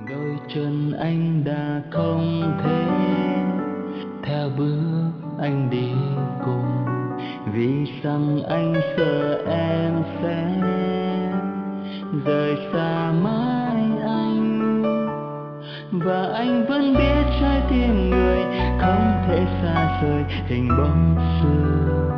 đôi chân anh đã không thể theo bước anh đi cùng, vì rằng anh sợ em sẽ rời xa mãi anh. Và anh vẫn biết trái tim người không thể xa rời hình bóng xưa.